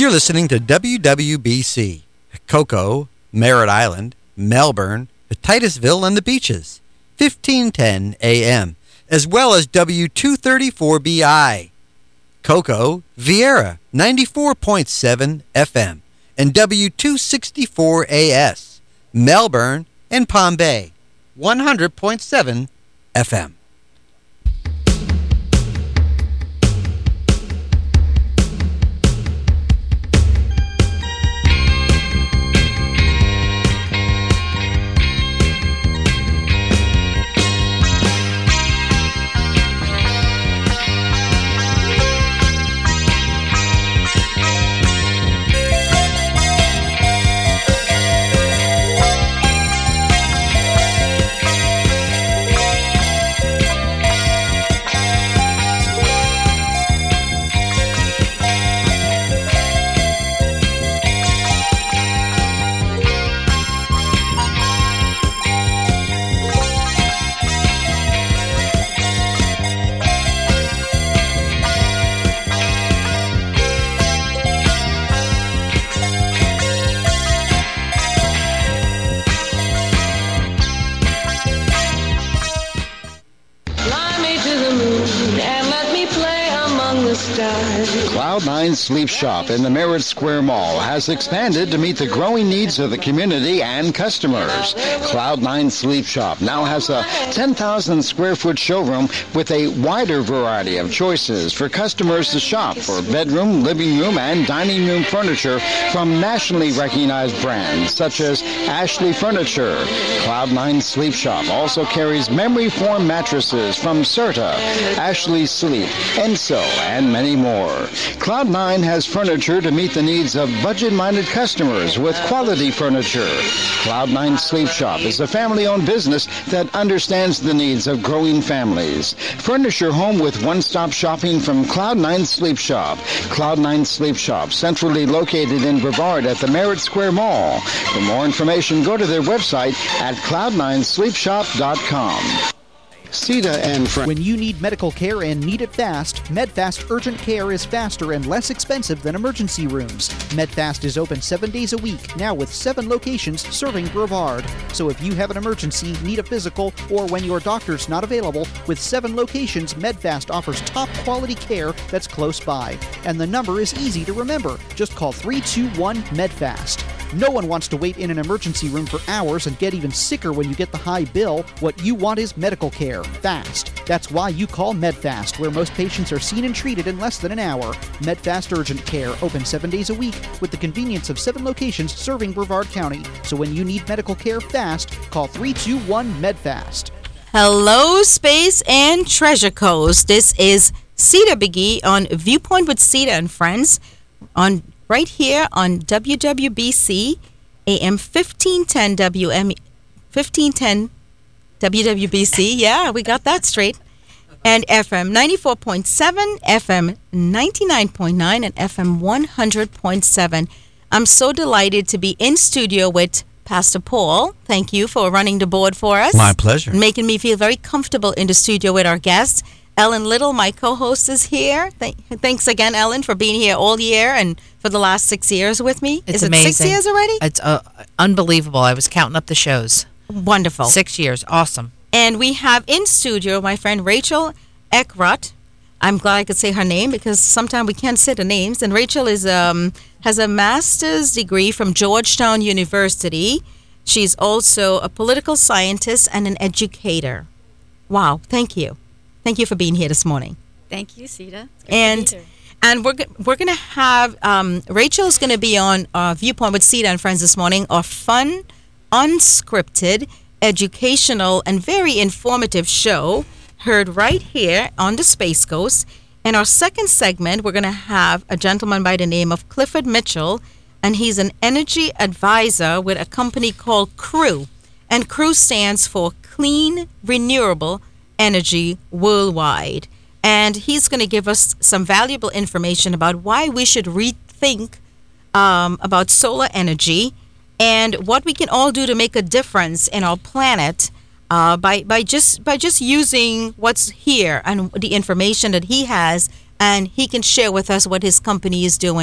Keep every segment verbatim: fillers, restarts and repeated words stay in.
You're listening to W W B C, Cocoa, Merritt Island, Melbourne, Titusville, and the Beaches, fifteen ten A M, as well as W two thirty-four B I, Cocoa, Vieira, ninety-four point seven F M, and W two sixty-four A S, Melbourne and Palm Bay, one hundred point seven F M. Cloud nine Sleep Shop in the Merritt Square Mall has expanded to meet the growing needs of the community and customers. Cloud nine Sleep Shop now has a ten thousand square foot showroom with a wider variety of choices for customers to shop for bedroom, living room, and dining room furniture from nationally recognized brands such as Ashley Furniture. Cloud nine Sleep Shop also carries memory foam mattresses from Serta, Ashley Sleep, Enso, and many more. Cloud nine has furniture to meet the needs of budget-minded customers with quality furniture. Cloud nine Sleep Shop is a family-owned business that understands the needs of growing families. Furnish your home with one-stop shopping from Cloud nine Sleep Shop. Cloud nine Sleep Shop, centrally located in Brevard at the Merritt Square Mall. For more information, go to their website at cloud nine sleep shop dot com. Sita and Friends. When you need medical care and need it fast, MedFast Urgent Care is faster and less expensive than emergency rooms. MedFast is open seven days a week, now with seven locations serving Brevard. So if you have an emergency, need a physical, or when your doctor's not available, with seven locations, MedFast offers top quality care that's close by. And the number is easy to remember. Just call three two one MedFast. No one wants to wait in an emergency room for hours and get even sicker when you get the high bill. What you want is medical care, fast. That's why you call MedFast, where most patients are seen and treated in less than an hour. MedFast Urgent Care, open seven days a week with the convenience of seven locations serving Brevard County. So when you need medical care fast, call three two one MedFast. Hello, Space and Treasure Coast. This is Sita Biggie on Viewpoint with Sita and Friends on right here on W W B C, A M fifteen ten W M, fifteen ten W W B C. Yeah, we got that straight. And F M ninety-four point seven, F M ninety-nine point nine, and F M one hundred point seven. I'm so delighted to be in studio with Pastor Paul. Thank you for running the board for us. My pleasure. And making me feel very comfortable in the studio with our guests. Ellen Little, my co-host, is here. Th- thanks again, Ellen, for being here all year and for the last six years with me. It's is it amazing. six years already? It's uh, unbelievable. I was counting up the shows. Wonderful. Six years. Awesome. And we have in studio my friend Rachel Eckroth. I'm glad I could say her name because sometimes we can't say the names. And Rachel is um has a master's degree from Georgetown University. She's also a political scientist and an educator. Wow. Thank you. Thank you for being here this morning. Thank you, Sita. And and we're we're gonna have um, Rachel's gonna be on uh, Viewpoint with Sita and Friends this morning. Our fun, unscripted, educational, and very informative show heard right here on the Space Coast. In our second segment, we're gonna have a gentleman by the name of Clifford Mitchell, and he's an energy advisor with a company called Crew, and Crew stands for Clean Renewable Energy Worldwide. And he's going to give us some valuable information about why we should rethink um, about solar energy and what we can all do to make a difference in our planet uh, by by just by just using what's here and the information that he has, and he can share with us what his company is doing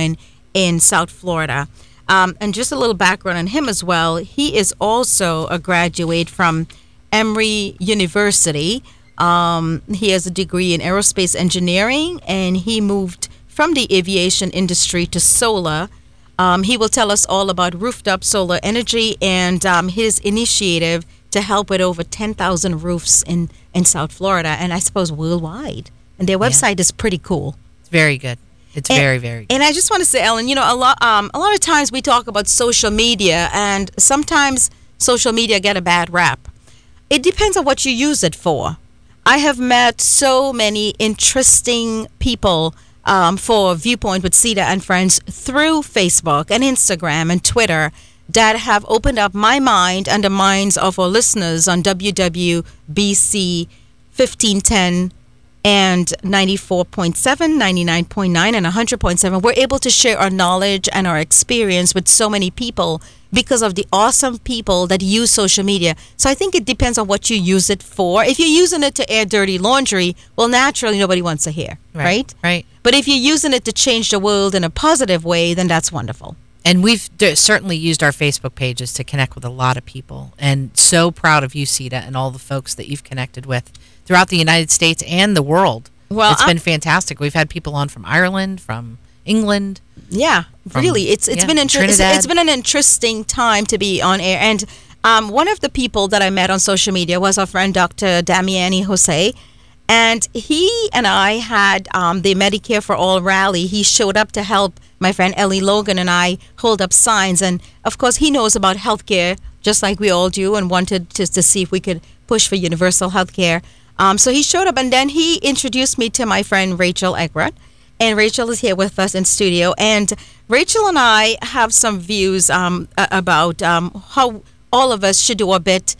in South Florida. Um, and just a little background on him as well. He is also a graduate from Emory University. Um, he has a degree in aerospace engineering, and he moved from the aviation industry to solar. Um, he will tell us all about rooftop solar energy and um, his initiative to help with over ten thousand roofs in, in South Florida, and I suppose worldwide. And their website yeah. is pretty cool. It's very good. It's and, very, very good. And I just want to say, Ellen, you know, a lot, um, a lot of times we talk about social media, and sometimes social media get a bad rap. It depends on what you use it for. I have met so many interesting people um, for Viewpoint with Cedar and Friends through Facebook and Instagram and Twitter that have opened up my mind and the minds of our listeners on W W B C fifteen ten and ninety-four point seven, ninety-nine point nine, and one hundred point seven. We're able to share our knowledge and our experience with so many people because of the awesome people that use social media. So I think it depends on what you use it for. If you're using it to air dirty laundry, well, naturally, nobody wants to hear, right? Right. right. But if you're using it to change the world in a positive way, then that's wonderful. And we've d- certainly used our Facebook pages to connect with a lot of people. And so proud of you, Sita, and all the folks that you've connected with throughout the United States and the world. Well, it's I'm, been fantastic. We've had people on from Ireland, from England. Yeah, from, really. It's it's yeah, been inter- it's, it's been an interesting time to be on air. And um, one of the people that I met on social media was our friend Doctor Damiani Jose. And he and I had um, the Medicare for All rally. He showed up to help my friend Ellie Logan and I hold up signs. And, of course, he knows about healthcare just like we all do and wanted to, to see if we could push for universal healthcare. Um, so he showed up, and then he introduced me to my friend Rachel Egbert. And Rachel is here with us in studio. And Rachel and I have some views um, about um, how all of us should do a bit,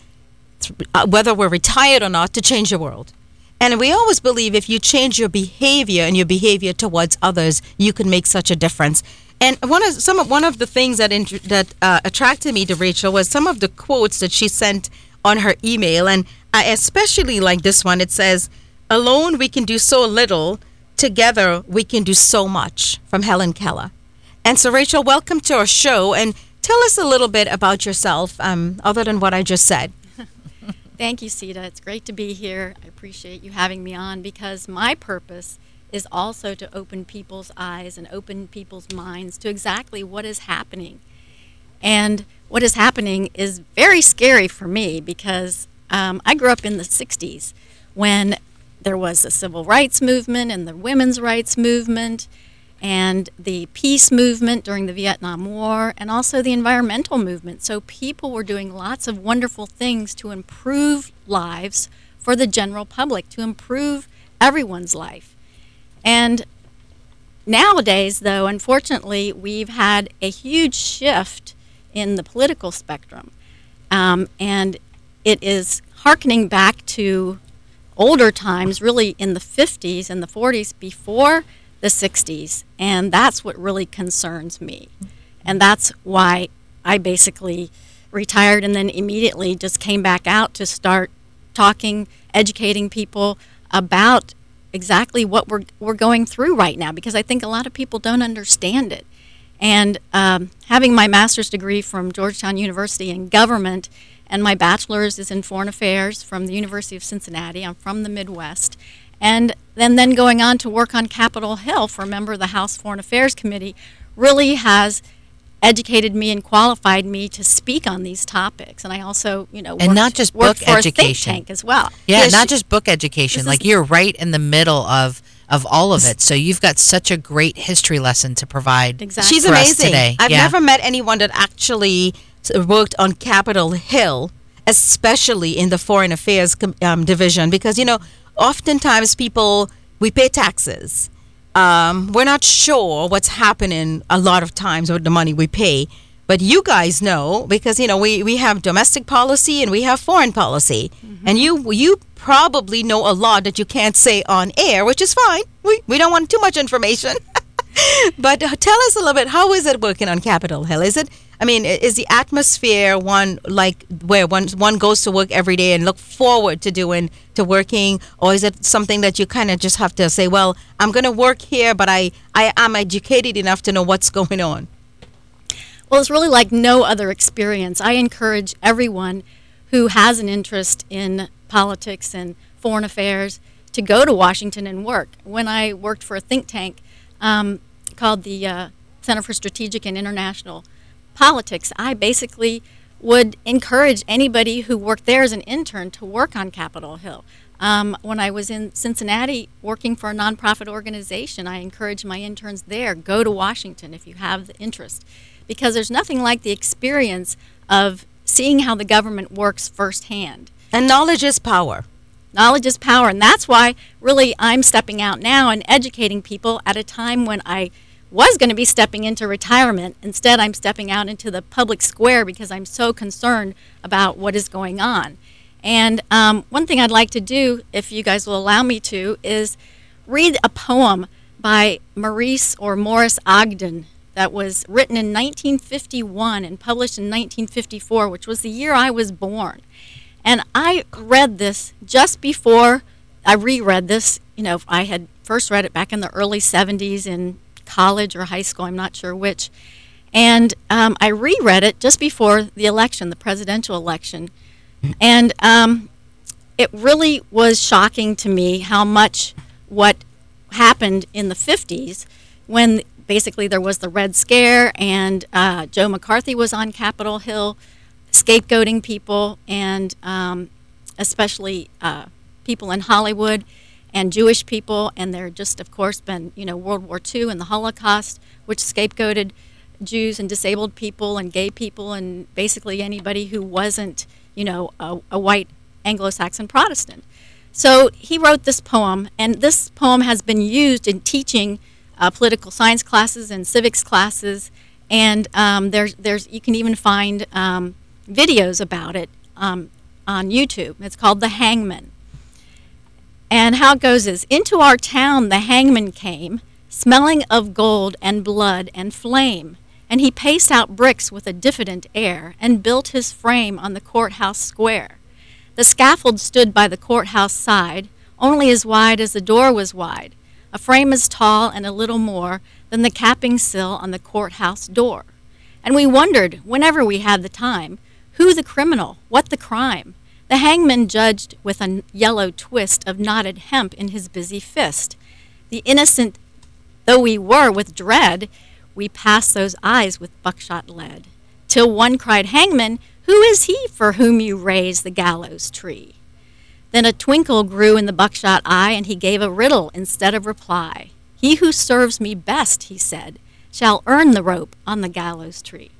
uh, whether we're retired or not, to change the world. And we always believe if you change your behavior and your behavior towards others, you can make such a difference. And one of some of, one of the things that int- that uh, attracted me to Rachel was some of the quotes that she sent on her email. And I especially like this one. It says, "Alone we can do so little. Together we can do so much," from Helen Keller. And so, Rachel, welcome to our show. And tell us a little bit about yourself, um, other than what I just said. Thank you, Sita. It's great to be here. I appreciate you having me on because my purpose is also to open people's eyes and open people's minds to exactly what is happening. And what is happening is very scary for me because um, I grew up in the sixties when there was the civil rights movement and the women's rights movement and the peace movement during the Vietnam War, and also the environmental movement. So people were doing lots of wonderful things to improve lives for the general public, to improve everyone's life. And nowadays, though, unfortunately, we've had a huge shift in the political spectrum. Um, and it is hearkening back to older times, really in the fifties and the forties, before the sixties, and that's what really concerns me. And that's why I basically retired and then immediately just came back out to start talking, educating people about exactly what we're we're going through right now, because I think a lot of people don't understand it. And um, having my master's degree from Georgetown University in government and my bachelor's is in foreign affairs from the University of Cincinnati. I'm from the Midwest. And then, then going on to work on Capitol Hill for a member of the House Foreign Affairs Committee really has educated me and qualified me to speak on these topics. And I also, you know, and worked, not just worked book for education. a think tank as well. Yeah, Yes, not just book education. Like you're right in the middle of of all of it. So you've got such a great history lesson to provide. Exactly. She's for us amazing. today. I've Yeah. never met anyone that actually worked on Capitol Hill, especially in the Foreign Affairs um, division, because, you know, oftentimes people, we pay taxes. Um, we're not sure what's happening a lot of times with the money we pay. But you guys know, because, you know, we, we have domestic policy and we have foreign policy. Mm-hmm. And you you probably know a lot that you can't say on air, which is fine. We, we don't want too much information. But uh, tell us a little bit, how is it working on Capitol Hill? Is it, I mean, i- is the atmosphere one like where one one goes to work every day and look forward to doing, to working, or is it something that you kind of just have to say, well, I'm going to work here, but I, I am educated enough to know what's going on? Well, it's really like no other experience. I encourage everyone who has an interest in politics and foreign affairs to go to Washington and work. When I worked for a think tank um, called the uh, Center for Strategic and International Politics, I basically would encourage anybody who worked there as an intern to work on Capitol Hill. Um, when I was in Cincinnati working for a nonprofit organization, I encouraged my interns there, go to Washington if you have the interest. Because there's nothing like the experience of seeing how the government works firsthand. And knowledge is power. Knowledge is power, and that's why really I'm stepping out now and educating people at a time when I was going to be stepping into retirement. Instead, I'm stepping out into the public square because I'm so concerned about what is going on. And um, one thing I'd like to do, if you guys will allow me to, is read a poem by Maurice or Morris Ogden that was written in nineteen fifty-one and published in nineteen fifty-four, which was the year I was born. And I read this just before I reread this. You know, I had first read it back in the early seventies in college or high school, I'm not sure which. And um, I reread it just before the election, the presidential election. And um, it really was shocking to me how much what happened in the fifties when basically there was the Red Scare and uh, Joe McCarthy was on Capitol Hill scapegoating people, and um, especially uh, people in Hollywood and Jewish people, and there just, of course, been, you know, World War Two and the Holocaust, which scapegoated Jews and disabled people and gay people and basically anybody who wasn't, you know, a, a white Anglo-Saxon Protestant. So he wrote this poem, and this poem has been used in teaching uh, political science classes and civics classes, and um, there's, there's, you can even find um, videos about it um, on YouTube. It's called The Hangman. And how it goes is, into our town the hangman came, smelling of gold and blood and flame, and he paced out bricks with a diffident air, and built his frame on the courthouse square. The scaffold stood by the courthouse side, only as wide as the door was wide, a frame as tall and a little more than the capping sill on the courthouse door. And we wondered, whenever we had the time, who the criminal, what the crime. The hangman judged with a yellow twist of knotted hemp in his busy fist. The innocent though we were with dread, we passed those eyes with buckshot lead, till one cried, "Hangman, who is he for whom you raise the gallows tree?" Then a twinkle grew in the buckshot eye, and he gave a riddle instead of reply. "He who serves me best," he said, "shall earn the rope on the gallows tree."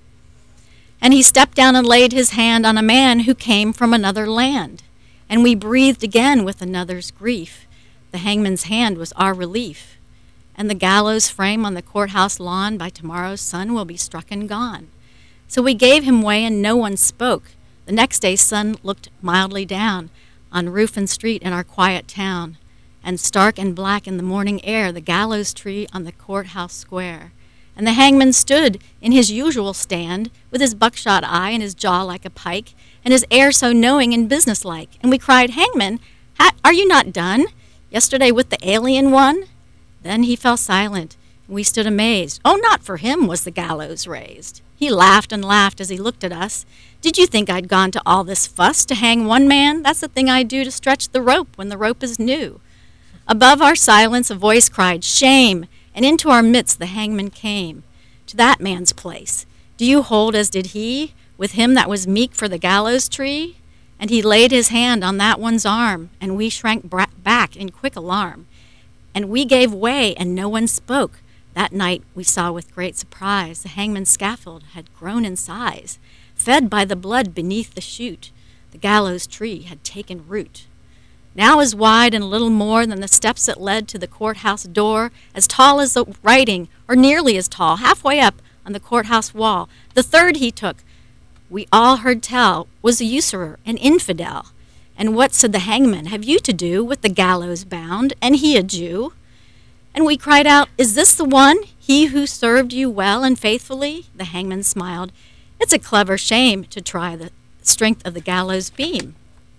And he stepped down and laid his hand on a man who came from another land. And we breathed again with another's grief. The hangman's hand was our relief. And the gallows frame on the courthouse lawn by tomorrow's sun will be struck and gone. So we gave him way and no one spoke. The next day sun looked mildly down on roof and street in our quiet town. And stark and black in the morning air, the gallows tree on the courthouse square. And the hangman stood in his usual stand, with his buckshot eye and his jaw like a pike, and his air so knowing and businesslike. And we cried, "Hangman, ha- are you not done? Yesterday with the alien one?" Then he fell silent, and we stood amazed. Oh, not for him was the gallows raised. He laughed and laughed as he looked at us. "Did you think I'd gone to all this fuss to hang one man? That's the thing I do to stretch the rope when the rope is new." Above our silence a voice cried, "Shame!" And into our midst the hangman came, to that man's place. Do you hold as did he, with him that was meek for the gallows tree? And he laid his hand on that one's arm, and we shrank bra- back in quick alarm. And we gave way, and no one spoke. That night we saw with great surprise the hangman's scaffold had grown in size. Fed by the blood beneath the chute, the gallows tree had taken root. Now as wide and little more than the steps that led to the courthouse door, as tall as the writing, or nearly as tall, halfway up on the courthouse wall. The third he took, we all heard tell, was a usurer, an infidel. And what, said the hangman, have you to do with the gallows bound, and he a Jew? And we cried out, "Is this the one?" He who served you well and faithfully? The hangman smiled. It's a clever shame to try the strength of the gallows beam.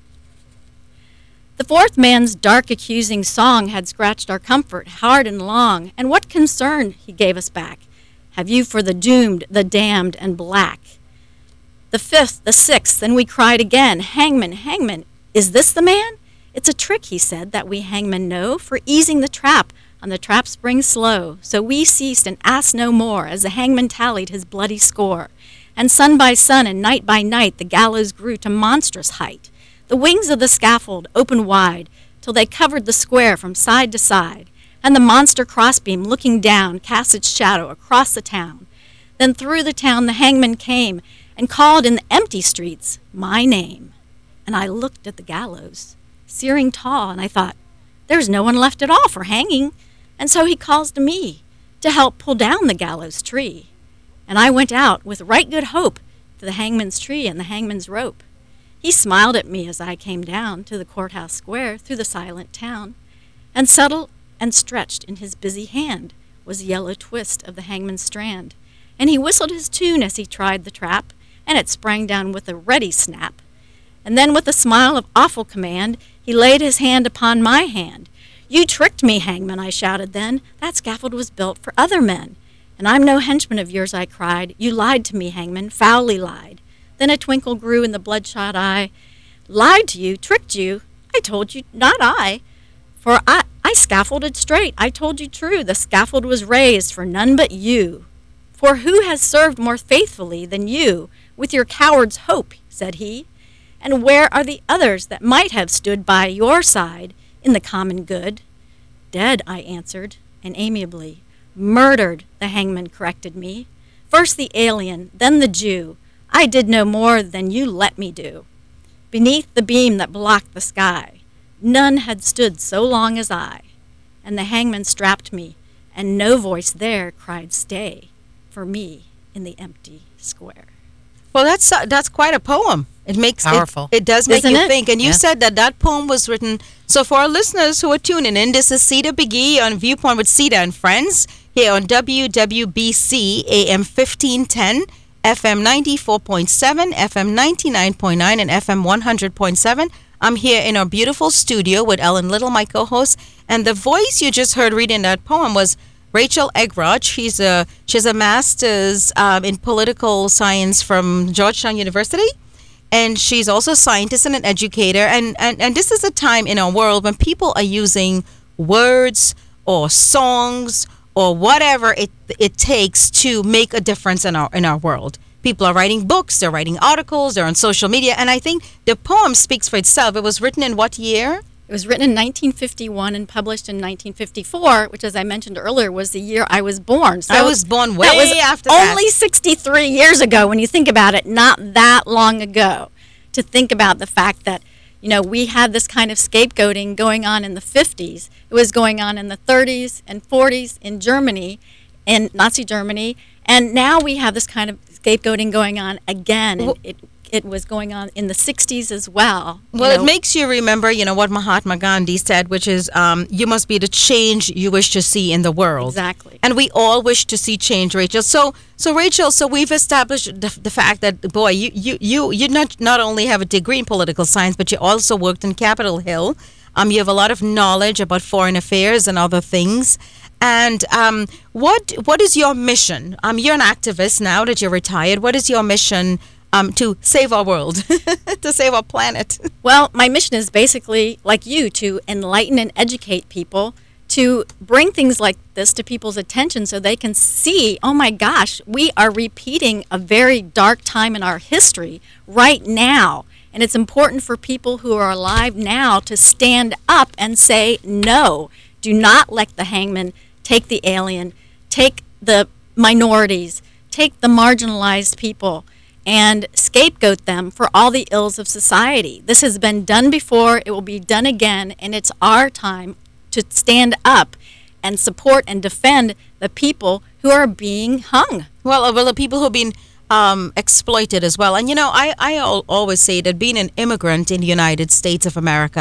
The fourth man's dark accusing song had scratched our comfort hard and long, and what concern he gave us back have you for the doomed, the damned, and black? The fifth, the sixth, then we cried again, Hangman, hangman, is this the man? It's a trick, he said, that we hangmen know, for easing the trap on the trap spring slow. So we ceased and asked no more, as the hangman tallied his bloody score. And sun by sun and night by night the gallows grew to monstrous height. The wings of the scaffold opened wide, till they covered the square from side to side, and the monster crossbeam, looking down, cast its shadow across the town. Then through the town the hangman came, and called in the empty streets my name. And I looked at the gallows, searing tall, and I thought, there's no one left at all for hanging. And so he calls to me to help pull down the gallows tree. And I went out with right good hope to the hangman's tree and the hangman's rope. He smiled at me as I came down to the courthouse square through the silent town, and subtle and stretched in his busy hand was the yellow twist of the hangman's strand. And he whistled his tune as he tried the trap, and it sprang down with a ready snap. And then with a smile of awful command, he laid his hand upon my hand. You tricked me, hangman, I shouted then. That scaffold was built for other men. And I'm no henchman of yours, I cried. You lied to me, hangman, foully lied. Then a twinkle grew in the bloodshot eye. Lied to you, tricked you, I told you, not I. For I, I scaffolded straight, I told you true. The scaffold was raised for none but you. For who has served more faithfully than you with your coward's hope, said he. And where are the others that might have stood by your side in the common good? Dead, I answered, and amiably. Murdered, the hangman corrected me. First the alien, then the Jew. I did no more than you let me do. Beneath the beam that blocked the sky, none had stood so long as I. And the hangman strapped me, and no voice there cried stay for me in the empty square. Well, that's uh, that's quite a poem. It makes powerful. It, it does make Isn't you it? think. And you Yeah. said that that poem was written. So for our listeners who are tuning in, this is Cedar McGee on Viewpoint with Cedar and Friends here on W W B C A M fifteen ten, F M ninety-four point seven, F M ninety-nine point nine, and F M one hundred point seven. I'm here in our beautiful studio with Ellen Little, my co-host, and the voice you just heard reading that poem was Rachel Eggroth. She's a she's a master's um, in political science from Georgetown University, and she's also a scientist and an educator. And, and and this is a time in our world when people are using words or songs or whatever it it takes to make a difference in our in our world. People are writing books, they're writing articles, they're on social media, and I think the poem speaks for itself. It was written in what year? It was written in nineteen fifty-one and published in nineteen fifty-four, which, as I mentioned earlier, was the year I was born. So I was born way that was after that. only sixty-three years ago when you think about it, not that long ago. To think about the fact that, you know, we had this kind of scapegoating going on in the fifties. It was going on in the thirties and forties in Germany, in Nazi Germany, and now we have this kind of scapegoating going on again. And Well, it it was going on in the sixties as well. you Well, know. it makes you remember, you know, what Mahatma Gandhi said, which is, um, you must be the change you wish to see in the world. Exactly. And we all wish to see change, Rachel. So, so Rachel, so we've established the, the fact that, boy, you, you, you, you not not only have a degree in political science, but you also worked in Capitol Hill. Um, you have a lot of knowledge about foreign affairs and other things. And um, what what is your mission? Um, you're an activist now that you're retired. What is your mission? Um, to save our world, to save our planet. Well, my mission is basically, like you, to enlighten and educate people, to bring things like this to people's attention so they can see, oh my gosh, we are repeating a very dark time in our history right now. And it's important for people who are alive now to stand up and say, no, do not let the hangman take the alien, take the minorities, take the marginalized people, and scapegoat them for all the ills of society. This has been done before, it will be done again, and it's our time to stand up and support and defend the people who are being hung. Well, uh, well, the people who've been um, exploited as well. And, you know, I, I al- always say that being an immigrant in the United States of America,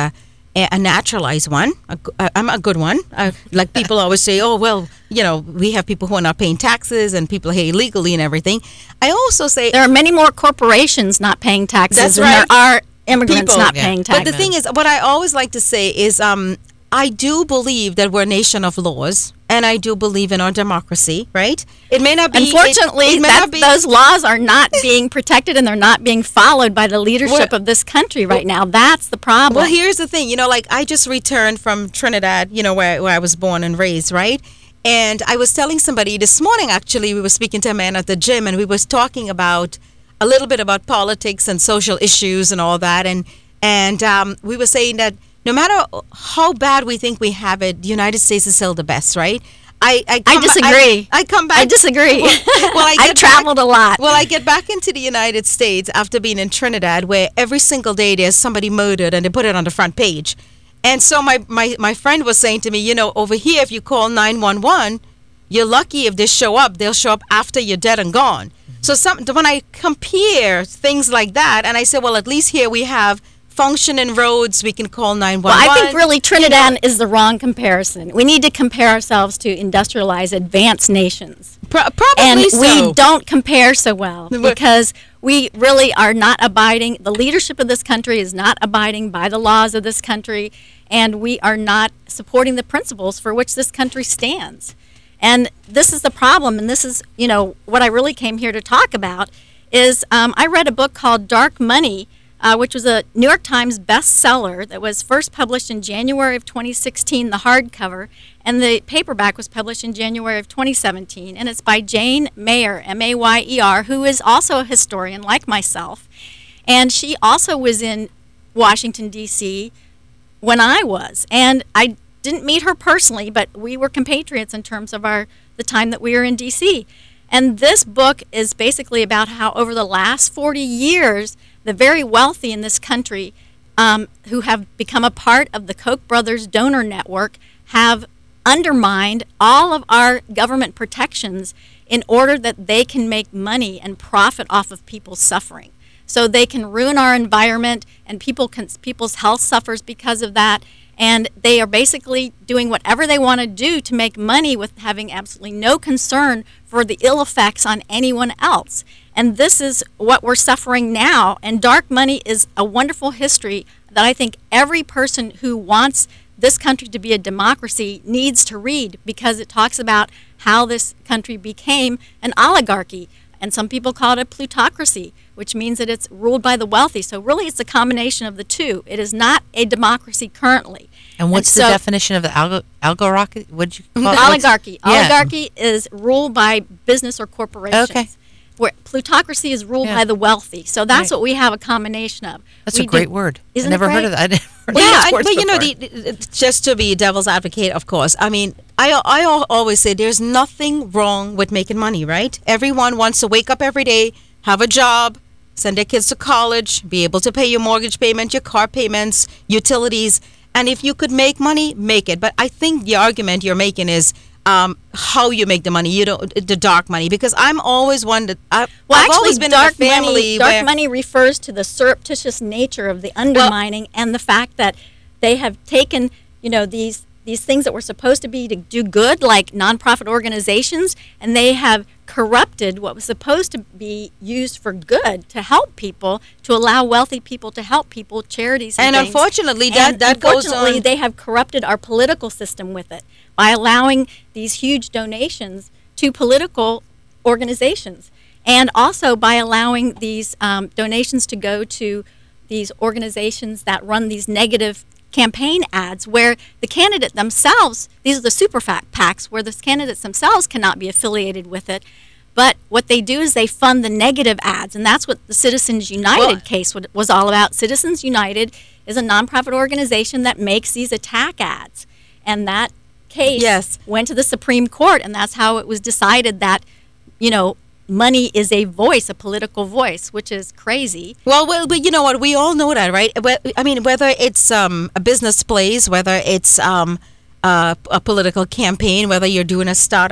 a, a naturalized one. A, a, I'm a good one. Uh, like people always say, oh, well, you know, we have people who are not paying taxes and people here illegally and everything. I also say there are many more corporations not paying taxes that's than right. there are immigrants people not yeah. paying taxes. But the thing is, what I always like to say is, um, I do believe that we're a nation of laws, and I do believe in our democracy, right? It may not be. Unfortunately, it, it may that, not be, those laws are not being protected, and they're not being followed by the leadership Well, of this country right now. That's the problem. Well, here's the thing. You know, like I just returned from Trinidad, you know, where, where I was born and raised, right? And I was telling somebody this morning, actually, we were speaking to a man at the gym, and we was talking about a little bit about politics and social issues and all that. And, and um, we were saying that no matter how bad we think we have it, the United States is still the best, right? I I, I come, disagree. I, I come back. I disagree. Well, well I I've get traveled back, a lot. Well, I get back into the United States after being in Trinidad, where every single day there's somebody murdered, and they put it on the front page. And so my my my friend was saying to me, you know, over here, if you call nine one one, you're lucky if they show up. They'll show up after you're dead and gone. So some when I compare things like that, and I say, well, at least here we have functioning roads, we can call nine one one. Well, I think really Trinidad you know, is the wrong comparison. We need to compare ourselves to industrialized, advanced nations. Pro- probably and so. we don't compare so well because we really are not abiding. The leadership of this country is not abiding by the laws of this country, and we are not supporting the principles for which this country stands. And this is the problem, and this is, you know, what I really came here to talk about is um, I read a book called Dark Money, Uh, which was a New York Times bestseller that was first published in January of twenty sixteen, the hardcover, and the paperback was published in January of twenty seventeen, and it's by Jane Mayer, M A Y E R, who is also a historian like myself, and she also was in Washington, D C when I was, and I didn't meet her personally, but we were compatriots in terms of our the time that we were in D C, and this book is basically about how over the last forty years, the very wealthy in this country um, who have become a part of the Koch brothers donor network have undermined all of our government protections in order that they can make money and profit off of people's suffering. So they can ruin our environment, and people can, people's health suffers because of that. And they are basically doing whatever they want to do to make money with having absolutely no concern for the ill effects on anyone else. And this is what we're suffering now. And Dark Money is a wonderful history that I think every person who wants this country to be a democracy needs to read, because it talks about how this country became an oligarchy. And some people call it a plutocracy, which means that it's ruled by the wealthy. So really it's a combination of the two. It is not a democracy currently. And what's and the so, definition of the algo, algorocracy? What'd you call it? Oligarchy. Yeah. Oligarchy is ruled by business or corporations. Okay. Where plutocracy is ruled Yeah. by the wealthy. So that's Right. what we have a combination of. That's we a great do, word. Isn't I never it heard of great? that. I never heard Yeah, of I, those words but you know, before. the, the, just to be devil's advocate, of course. I mean, I I al- always say there's nothing wrong with making money, right? Everyone wants to wake up every day, have a job, send their kids to college, be able to pay your mortgage payment, your car payments, utilities, and if you could make money, make it. But I think the argument you're making is um, how you make the money. You don't the dark money, because I'm always one that I, Well, I've actually, always been dark in a family money. Dark where money refers to the surreptitious nature of the undermining and the fact that they have taken, you know, these these things that were supposed to be to do good, like nonprofit organizations, and they have corrupted what was supposed to be used for good to help people, to allow wealthy people to help people, charities, and, and things. unfortunately that And that goes unfortunately, on. they have corrupted our political system with it by allowing these huge donations to political organizations, and also by allowing these um, donations to go to these organizations that run these negative campaign ads, where the candidate themselves, these are the super PACs, where the candidates themselves cannot be affiliated with it. But what they do is they fund the negative ads, and that's what the Citizens United Well, case was all about. Citizens United is a nonprofit organization that makes these attack ads, and that case Yes. went to the Supreme Court, and that's how it was decided that, you know, money is a voice, a political voice, which is crazy. Well, well, but you know what? We all know that, right? Whe- I mean, whether it's um, a business plays, whether it's um, uh, a political campaign, whether you're doing a startup,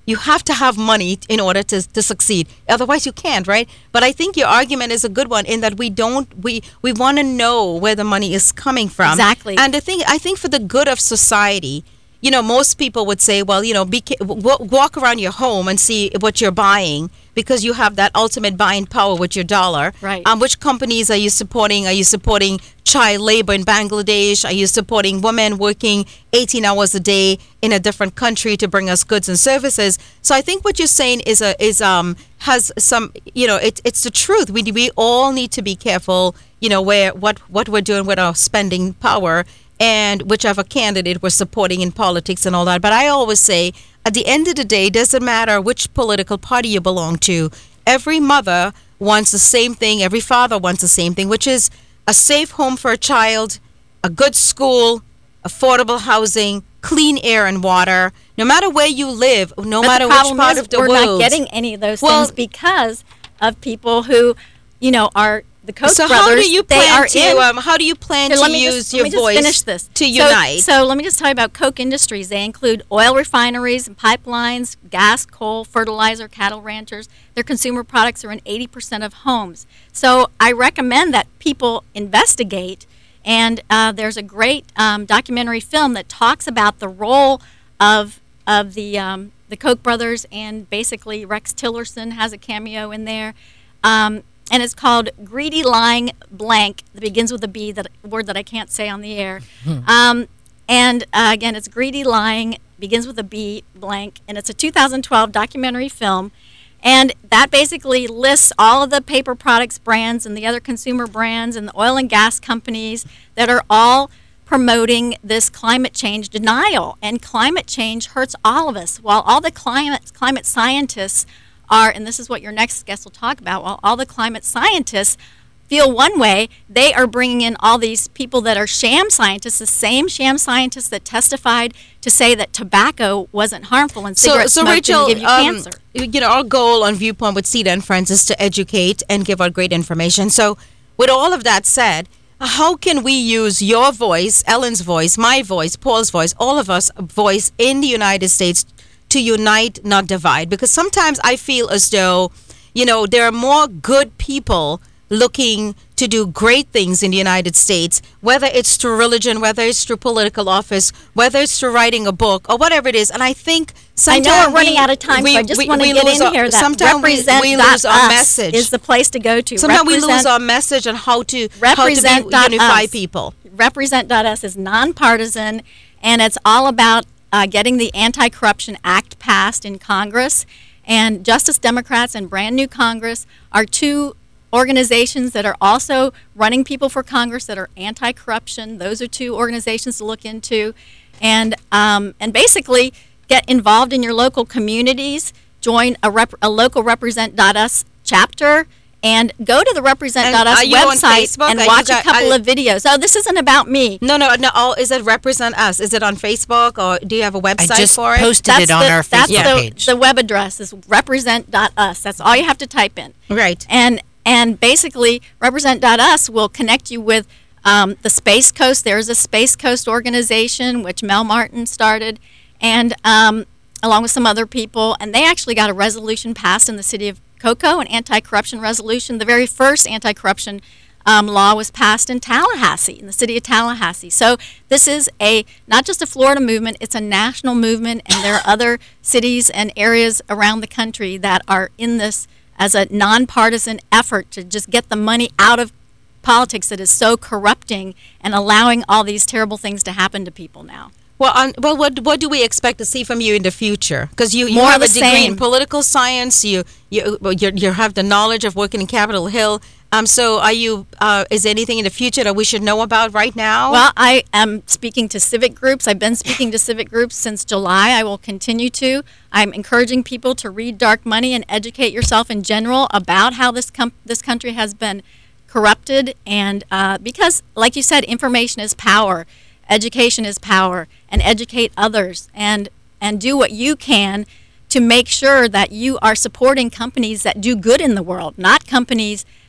You have to have money in order to, to succeed. Otherwise, you can't, right? But I think your argument is a good one in that we don't, we, we want to know where the money is coming from. Exactly. And the thing, I think for the good of society, you know, most people would say, well, you know, be, walk around your home and see what you're buying because you have that ultimate buying power with your dollar. Right. Um, which companies are you supporting? Are you supporting child labor in Bangladesh? Are you supporting women working eighteen hours a day in a different country to bring us goods and services? So I think what you're saying is a is um has some, you know, it, it's the truth. We we all need to be careful, you know, where what what we're doing with our spending power, and whichever candidate we're supporting in politics and all that. But I always say, at the end of the day, it doesn't matter which political party you belong to. Every mother wants the same thing. Every father wants the same thing, which is a safe home for a child, a good school, affordable housing, clean air and water. No matter where you live, no but matter the which part is of the we're world. We're not getting any of those well, things because of people who, you know, are the Koch so brothers. how do you plan to in, um, how do you plan here, to use just, your voice finish this. to so, unite? So let me just tell you about Koch Industries. They include oil refineries and pipelines, gas, coal, fertilizer, cattle ranchers. Their consumer products are in eighty percent of homes. So I recommend that people investigate. And uh, there's a great um, documentary film that talks about the role of of the um, the Koch brothers, and basically Rex Tillerson has a cameo in there. Um, And it's called Greedy Lying Blank. That begins with a B, that word that I can't say on the air. Hmm. Um, and uh, again, it's Greedy Lying, begins with a B, blank. And it's a two thousand twelve documentary film. And that basically lists all of the paper products brands and the other consumer brands and the oil and gas companies that are all promoting this climate change denial. And climate change hurts all of us. While all the climate climate scientists are, and this is what your next guest will talk about, while all the climate scientists feel one way, they are bringing in all these people that are sham scientists, the same sham scientists that testified to say that tobacco wasn't harmful and cigarette so, so smoke Rachel, didn't give you um, cancer. You know, our goal on Viewpoint with Sita and Friends is to educate and give out great information. So with all of that said, how can we use your voice, Ellen's voice, my voice, Paul's voice, all of us voice in the United States to unite, not divide? Because sometimes I feel as though, you know, there are more good people looking to do great things in the United States, whether it's through religion, whether it's through political office, whether it's through writing a book or whatever it is. And I think sometimes I know we're running out of time, we, so I just we, want to we get in our, here that sometimes represent we, we lose our us message. Is the place to go to. Sometimes represent, we lose our message on how to, represent how to be, unify us. people. Represent dot us is nonpartisan, and it's all about uh, getting the Anti-Corruption Act passed in Congress. And Justice Democrats and Brand New Congress are two organizations that are also running people for Congress that are anti-corruption. Those are two organizations to look into, and um, and basically get involved in your local communities. Join a, rep- a local represent dot us chapter, and go to the represent dot us website and watch got, a couple of videos. Oh, this isn't about me. No, no, no. Oh, is it Represent Us? Is it on Facebook, or do you have a website I just for it? posted That's it on the, our Facebook that's the, page. The web address is represent dot us. That's all you have to type in. Right. And And basically, represent dot us will connect you with um, the Space Coast. There's a Space Coast organization, which Mel Martin started, and um, along with some other people. And they actually got a resolution passed in the city of Cocoa, an anti-corruption resolution. The very first anti-corruption um, law was passed in Tallahassee, in the city of Tallahassee. So this is a not just a Florida movement, it's a national movement, and there are other cities and areas around the country that are in this as a nonpartisan effort to just get the money out of politics that is so corrupting and allowing all these terrible things to happen to people now. Well, um, well, what what do we expect to see from you in the future? Because you, you More have of a the degree same. in political science. You you you you have the knowledge of working in Capitol Hill. Um, so are you? Uh, is there anything in the future that we should know about right now? Well, I am speaking to civic groups. I've been speaking to civic groups since July. I will continue to. I'm encouraging people to read Dark Money and educate yourself in general about how this com- this country has been corrupted. And uh, because, like you said, information is power. Education is power, and educate others, and and do what you can to make sure that you are supporting companies that do good in the world, not companies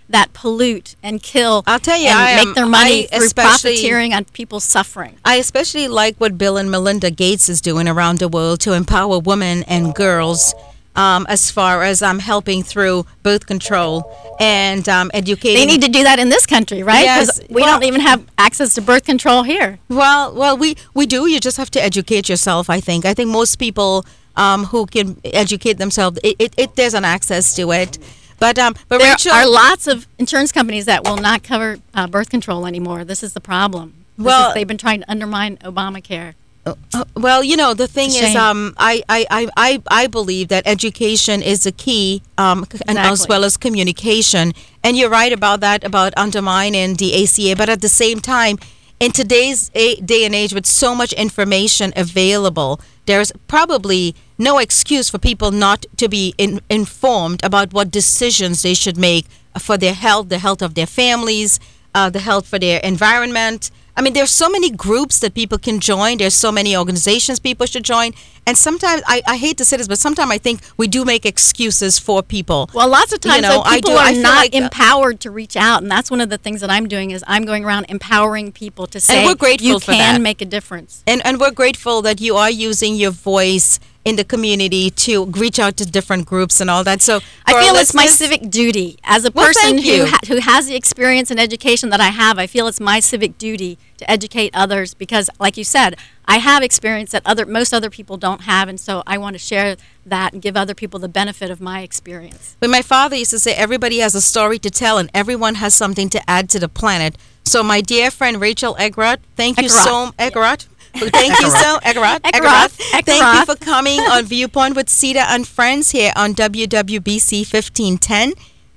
that pollute and kill. I'll tell you, and I make am, their money I through profiteering on people's suffering. I especially like what Bill and Melinda Gates is doing around the world to empower women and girls. Um, as far as I'm um, helping through birth control and um, educating. They need to do that in this country, right? Because yes. we well, don't even have access to birth control here. Well, well, we, we do. You just have to educate yourself, I think. I think most people um, who can educate themselves, it, it, it there's an access to it. But, um, but there Rachel, are lots of insurance companies that will not cover uh, birth control anymore. This is the problem. This well, is, they've been trying to undermine Obamacare. Uh, well, you know, the thing is, um, I, I, I, I believe that education is the key, um, exactly. and as well as communication. And you're right about that, about undermining the A C A. But at the same time, in today's day and age, with so much information available, there's probably no excuse for people not to be in, informed about what decisions they should make for their health, the health of their families, uh, the health for their environment. I mean, there's so many groups that people can join. There's so many organizations people should join. And sometimes, I, I hate to say this, but sometimes I think we do make excuses for people. Well, lots of times you know, though, people I do, are I not like empowered to reach out. And that's one of the things that I'm doing is I'm going around empowering people to say, and we're grateful you for can that. make a difference. And, and we're grateful that you are using your voice in the community to reach out to different groups and all that. So I feel it's my civic duty as a well, person thank who you. ha- who has the experience and education that I have. I feel it's my civic duty to educate others because, like you said, I have experience that other most other people don't have, and so I want to share that and give other people the benefit of my experience. But my father used to say everybody has a story to tell and everyone has something to add to the planet. So my dear friend Rachel Egroth, thank Egroth. you so Egroth. Thank you so Egroth. Egroth. Egroth. Thank you for coming on Viewpoint with Sita and Friends here on W W B C fifteen ten.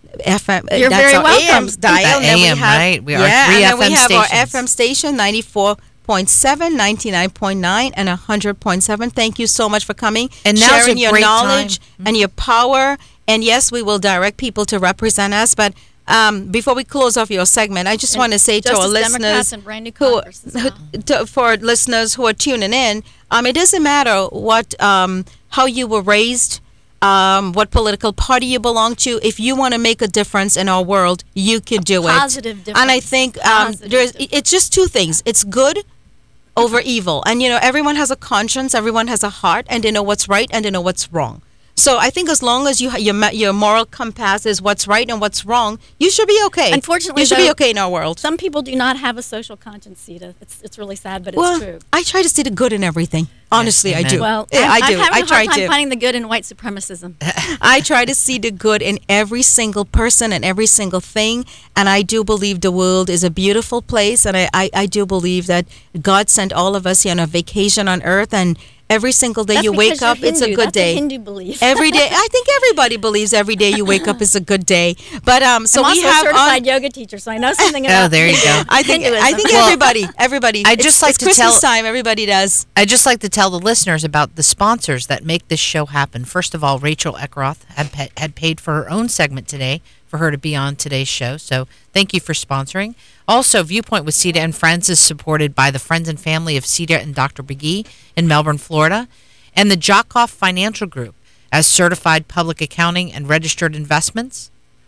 F M. You're that's very our welcome. A M's dial. The A M, we have, right? We are yeah, three and F M then we have stations. our F M station ninety-four point seven, ninety-nine point nine, and one hundred point seven. Thank you so much for coming, and now's sharing a your great knowledge time. and your power. And yes, we will direct people to represent us, but. Um, before we close off your segment, I just and want to say to our listeners, and brand new who, well. who to, for listeners who are tuning in, um, it doesn't matter what, um, how you were raised, um, what political party you belong to. If you want to make a difference in our world, you can do a positive it. Difference. And I think um, there's, it's just two things. It's good over evil, and you know, everyone has a conscience, everyone has a heart, and they know what's right and they know what's wrong. So I think as long as you your your moral compass is what's right and what's wrong, you should be okay. Unfortunately, you should though, be okay in our world. Some people do not have a social conscience, Sita. It's it's really sad, but well, it's true. I try to see the good in everything. Honestly, yes, I do. Well, yeah, I'm, I do. I'm having I a try hard time to. finding the good in white supremacism. I try to see the good in every single person and every single thing, and I do believe the world is a beautiful place, and I, I, I do believe that God sent all of us here on a vacation on earth, and every single day That's you wake you're up, Hindu. it's a good That's day. A Hindu belief. Every day, I think everybody believes every day you wake up is a good day. But um, so I'm we also have a certified on, yoga teacher, so I know something about. Oh, there you go. I think Hinduism. I think Well, everybody, everybody. I just it's, like it's to Christmas tell- time. Everybody does. I'd just like to tell the listeners about the sponsors that make this show happen. First of all, Rachel Egroth had, pa- had paid for her own segment today for her to be on today's show. So thank you for sponsoring. Also, Viewpoint with Sita and Friends is supported by the friends and family of Sita and Doctor McGee in Melbourne, Florida, and the Jokoff Financial Group as certified public accounting and registered investments.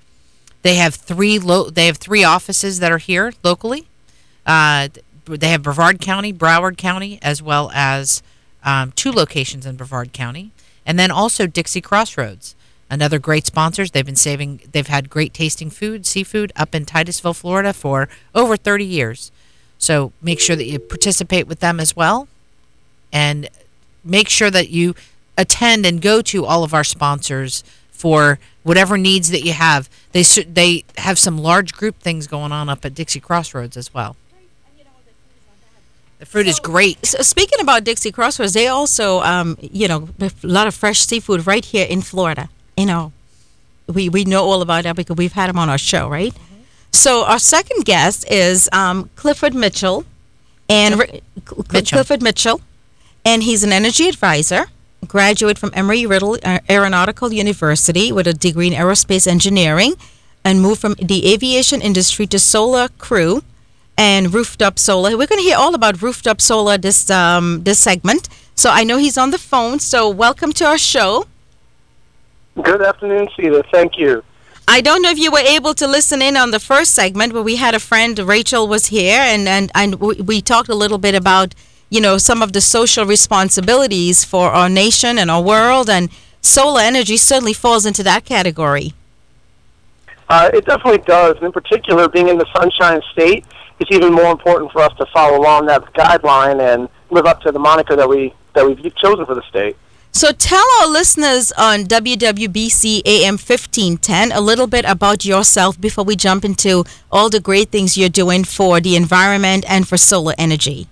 They have three lo- They have three offices that are here locally. Uh, they have Brevard County, Broward County, as well as um, two locations in Brevard County, and then also Dixie Crossroads. Another great sponsors. They've been saving. They've had great tasting food, seafood, up in Titusville, Florida, for over thirty years. So make sure that you participate with them as well, and make sure that you attend and go to all of our sponsors for whatever needs that you have. They they have some large group things going on up at Dixie Crossroads as well. The fruit so, is great. So speaking about Dixie Crossroads, they also, um, you know, a lot of fresh seafood right here in Florida. You know, we, we know all about that because we've had them on our show, right? Mm-hmm. So our second guest is um, Clifford Mitchell, and Mitchell. Mitchell. Clifford Mitchell, and he's an energy advisor, graduate from Embry-Riddle Aeronautical University with a degree in aerospace engineering, and moved from the aviation industry to solar crew and rooftop solar. We're going to hear all about rooftop solar this um, this segment. So I know he's on the phone. So welcome to our show. Good afternoon, Sita. Thank you. I don't know if you were able to listen in on the first segment, but we had a friend, Rachel, was here, and, and, and we, we talked a little bit about, you know, some of the social responsibilities for our nation and our world, and solar energy certainly falls into that category. Uh, it definitely does. In particular, being in the Sunshine State, it's even more important for us to follow along that guideline and live up to the moniker that we that we've chosen for the state. So tell our listeners on W W B C A M fifteen ten a little bit about yourself before we jump into all the great things you're doing for the environment and for solar energy.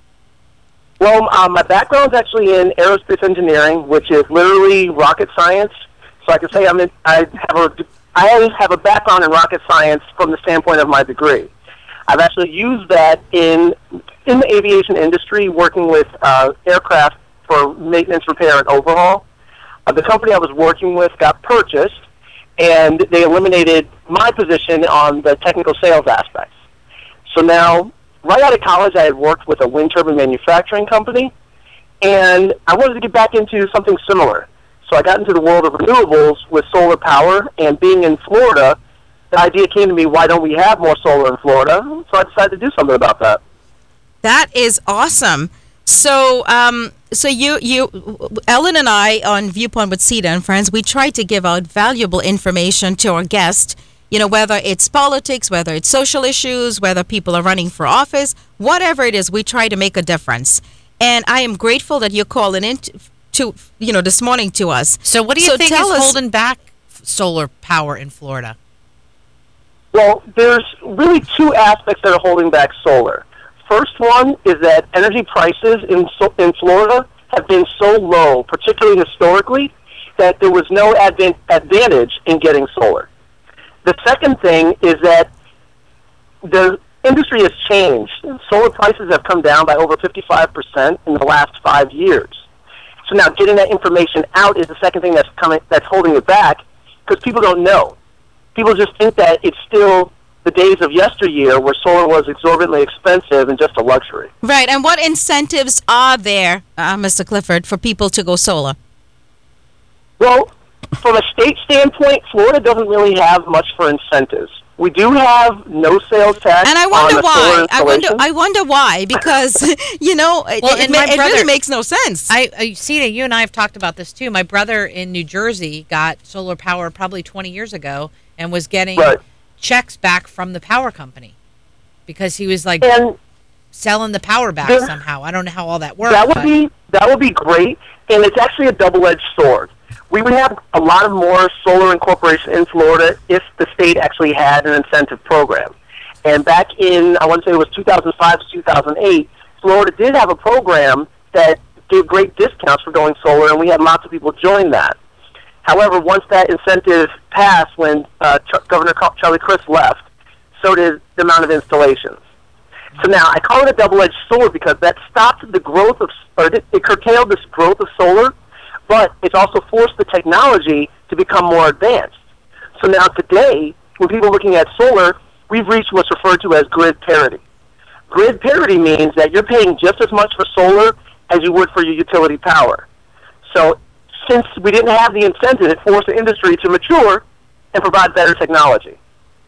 Well, um, my background is actually in aerospace engineering, which is literally rocket science. So I can say I'm in, I have a I have a background in rocket science from the standpoint of my degree. I've actually used that in in the aviation industry, working with uh, aircraft for maintenance, repair, and overhaul. Uh, the company I was working with got purchased, and they eliminated my position on the technical sales aspects. So now, right out of college, I had worked with a wind turbine manufacturing company, and I wanted to get back into something similar. So I got into the world of renewables with solar power, and being in Florida, the idea came to me, why don't we have more solar in Florida? So I decided to do something about that. That is awesome. So, um, so you, you, Ellen and I on Viewpoint with Sita and Friends, we try to give out valuable information to our guests, you know, whether it's politics, whether it's social issues, whether people are running for office, whatever it is, we try to make a difference. And I am grateful that you're calling in to, to you know, this morning to us. So what do you so think is us, holding back solar power in Florida? Well, there's really two aspects that are holding back solar. First one is that energy prices in in Florida have been so low, particularly historically, that there was no advan- advantage in getting solar. The second thing is that the industry has changed. Solar prices have come down by over fifty-five percent in the last five years. So now getting that information out is the second thing that's coming that's holding it back, because people don't know. People just think that it's still the days of yesteryear where solar was exorbitantly expensive and just a luxury. Right, and what incentives are there, uh, Mister Clifford, for people to go solar? Well, from a state standpoint, Florida doesn't really have much for incentives. We do have no sales tax. And I wonder on why. I wonder. I wonder why, because you know, well, it, it, it brother, really makes no sense. I, I see that you and I have talked about this too. My brother in New Jersey got solar power probably twenty years ago and was getting right. checks back from the power company because he was like and selling the power back there, somehow. I don't know how all that works. That would but. be that would be great, and it's actually a double-edged sword. We would have a lot of more solar incorporation in Florida if the state actually had an incentive program. And back in, I want to say it was two thousand five to two thousand eight, Florida did have a program that gave great discounts for going solar, and we had lots of people join that. However, once that incentive passed, when uh, Ch- Governor Charlie Crist left, so did the amount of installations. So now I call it a double-edged sword because that stopped the growth of, or it, it curtailed this growth of solar, but it's also forced the technology to become more advanced. So now today, when people are looking at solar, we've reached what's referred to as grid parity. Grid parity means that you're paying just as much for solar as you would for your utility power. So since we didn't have the incentive, it forced the industry to mature and provide better technology.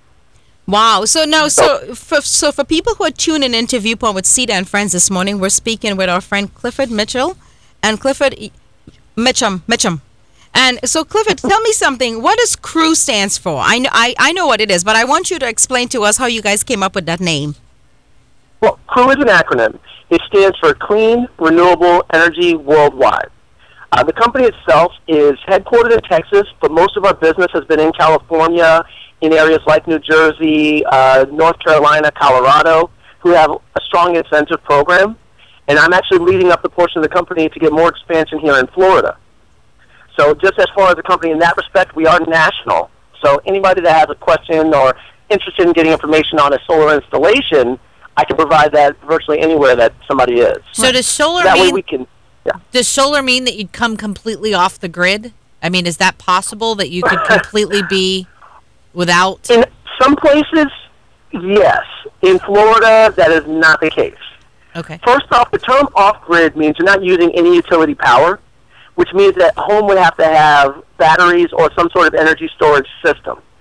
Wow. So now, so for, so for people who are tuning into Viewpoint with Sita and Friends this morning, we're speaking with our friend Clifford Mitchell. And Clifford... Mitchum, Mitchum. And so, Clifford, tell me something. What does CREW stands for? I know, I, I know what it is, but I want you to explain to us how you guys came up with that name. Well, CREW is an acronym. It stands for Clean Renewable Energy Worldwide. Uh, the company itself is headquartered in Texas, but most of our business has been in California, in areas like New Jersey, uh, North Carolina, Colorado, who have a strong incentive program. And I'm actually leading up the portion of the company to get more expansion here in Florida. So just as far as the company in that respect, we are national. So anybody that has a question or interested in getting information on a solar installation, I can provide that virtually anywhere that somebody is. So does solar that mean, way we can, yeah. Does solar mean that you'd come completely off the grid? I mean, is that possible that you could completely be without? In some places, yes. In Florida, that is not the case. Okay. First off, the term off-grid means you're not using any utility power, which means that a home would have to have batteries or some sort of energy storage system.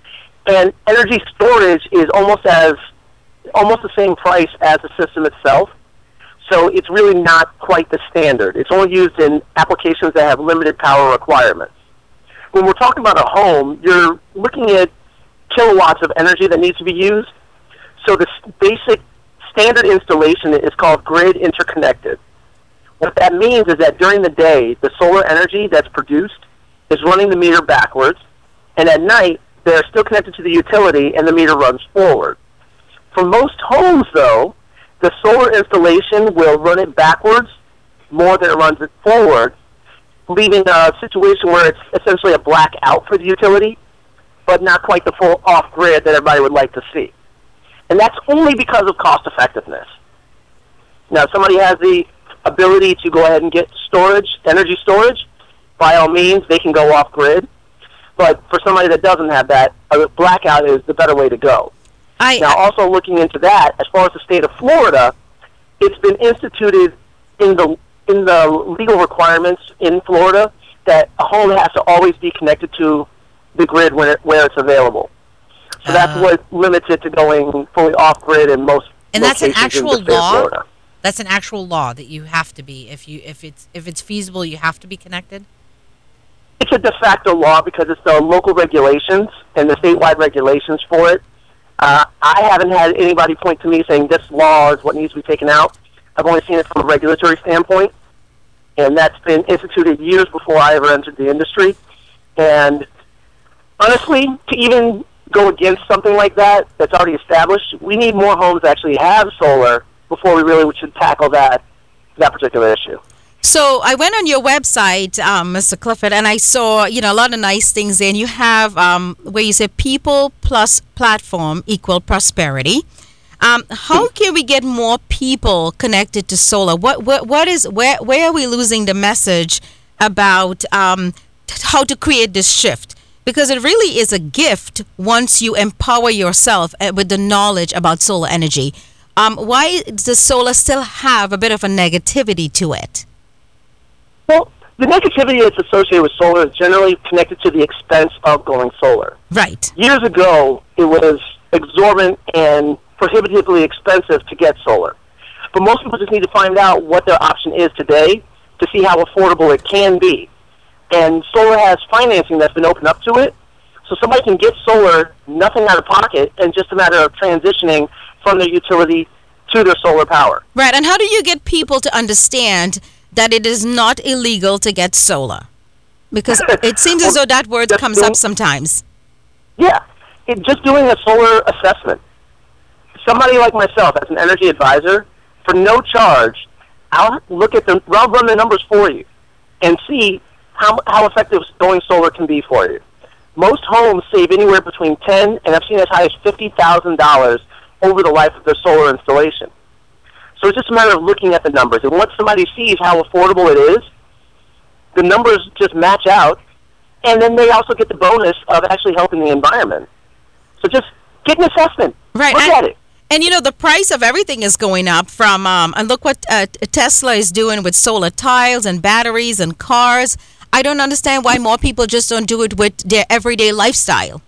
And energy storage is almost as almost the same price as the system itself. So it's really not quite the standard. It's only used in applications that have limited power requirements. When we're talking about a home, you're looking at kilowatts of energy that needs to be used. So the basic standard installation is called grid interconnected. What that means is that during the day, the solar energy that's produced is running the meter backwards, and at night, they're still connected to the utility, and the meter runs forward. For most homes, though, the solar installation will run it backwards more than it runs it forward, leaving a situation where it's essentially a blackout for the utility, but not quite the full off-grid that everybody would like to see. And that's only because of cost-effectiveness. Now, if somebody has the ability to go ahead and get storage, energy storage, by all means, they can go off-grid. But for somebody that doesn't have that, a blackout is the better way to go. I, now, also looking into that, as far as the state of Florida, it's been instituted in the in the legal requirements in Florida that a home has to always be connected to the grid when it, where it's available. So that's Uh, what limits it to going fully off-grid in most And that's an locations in the actual state of law? Florida. That's an actual law that you have to be. If you if it's if it's feasible, you have to be connected? It's a de facto law because it's the local regulations and the statewide regulations for it. Uh, I haven't had anybody point to me saying this law is what needs to be taken out. I've only seen it from a regulatory standpoint, and that's been instituted years before I ever entered the industry. And honestly, to even go against something like that that's already established, we need more homes that actually have solar before we really should tackle that that particular issue. So I went on your website, um, Mister Clifford, and I saw, you know, a lot of nice things there. And you have um, where you say people plus platform equal prosperity. Um, how can we get more people connected to solar? What what, what is where where are we losing the message about um, t- how to create this shift? Because it really is a gift once you empower yourself uh, with the knowledge about solar energy. Um, why does solar still have a bit of a negativity to it? Well, the negativity that's associated with solar is generally connected to the expense of going solar. Right. Years ago, it was exorbitant and prohibitively expensive to get solar. But most people just need to find out what their option is today to see how affordable it can be. And solar has financing that's been opened up to it, so somebody can get solar, nothing out of pocket, and just a matter of transitioning from their utility to their solar power. Right, and how do you get people to understand that it is not illegal to get solar? Because it seems as though that word Just comes doing- up sometimes. Yeah, it, just doing a solar assessment. Somebody like myself, as an energy advisor, for no charge, I'll look at the, I'll run the numbers for you and see how how effective going solar can be for you. Most homes save anywhere between ten and I've seen as high as fifty thousand dollars over the life of their solar installation. So it's just a matter of looking at the numbers, and once somebody sees how affordable it is, the numbers just match out, and then they also get the bonus of actually helping the environment. So just get an assessment. Right. Look and, at it. And you know, the price of everything is going up from, um, and look what uh, Tesla is doing with solar tiles and batteries and cars. I don't understand why more people just don't do it with their everyday lifestyle.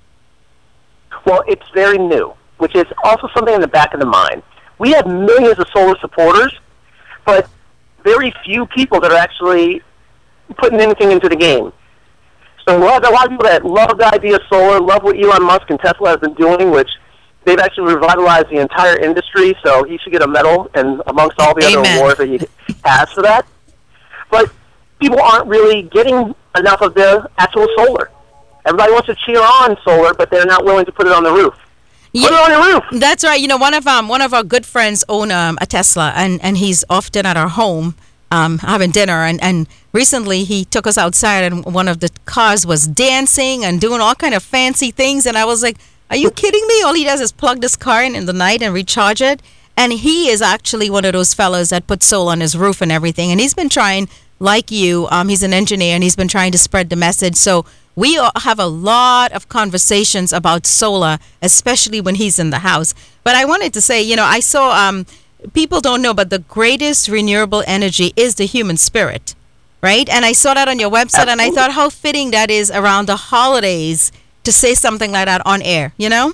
Well, it's very new, which is also something in the back of the mind. We have millions of solar supporters, but very few people that are actually putting anything into the game. So a lot, a lot of people that love the idea of solar, love what Elon Musk and Tesla have been doing, which they've actually revitalized the entire industry, so he should get a medal and amongst all the Amen. other awards that he has for that. But people aren't really getting enough of the actual solar. Everybody wants to cheer on solar, but they're not willing to put it on the roof. Put it on your roof. That's right. You know, one of um one of our good friends own um, a Tesla, and, and he's often at our home um having dinner. And, and recently he took us outside, and one of the cars was dancing and doing all kind of fancy things. And I was like, "Are you kidding me?" All he does is plug this car in in the night and recharge it. And he is actually one of those fellows that put solar on his roof and everything. And he's been trying, like you, um, he's an engineer, and he's been trying to spread the message. So we have a lot of conversations about solar, especially when he's in the house. But I wanted to say, you know, I saw, um, people don't know, but the greatest renewable energy is the human spirit, right? And I saw that on your website, Absolutely. and I thought how fitting that is around the holidays to say something like that on air, you know?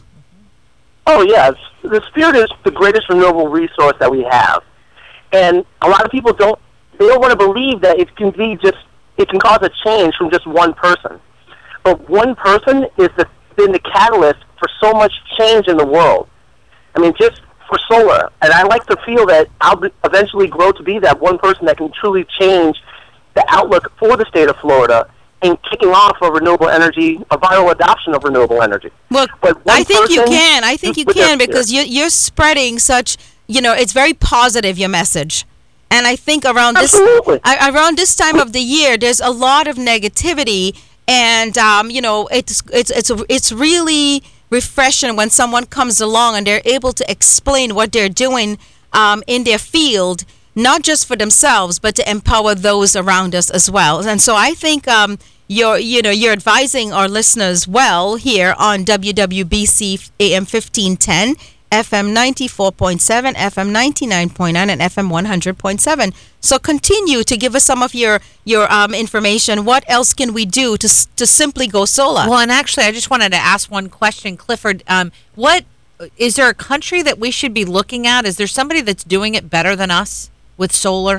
Oh, yes. The spirit is the greatest renewable resource that we have. And a lot of people don't, they don't want to believe that it can be just, it can cause a change from just one person. But one person is the, been the catalyst for so much change in the world. I mean, just for solar. And I like to feel that I'll be, eventually grow to be that one person that can truly change the outlook for the state of Florida in kicking off a renewable energy, a viral adoption of renewable energy. Well, I think you can. I think you can because you're, you're spreading such, you know, it's very positive, your message. And I think around this Absolutely. around this time of the year, there's a lot of negativity, and um, you know, it's it's it's it's really refreshing when someone comes along and they're able to explain what they're doing um, in their field, not just for themselves, but to empower those around us as well. And so I think um, you're you know you're advising our listeners well here on W W B C A M fifteen ten. F M ninety-four point seven, F M ninety-nine point nine, and F M one hundred point seven. So continue to give us some of your your um, information. What else can we do to to simply go solar? Well, and actually, I just wanted to ask one question, Clifford. Um, what is there a country that we should be looking at? Is there somebody that's doing it better than us with solar?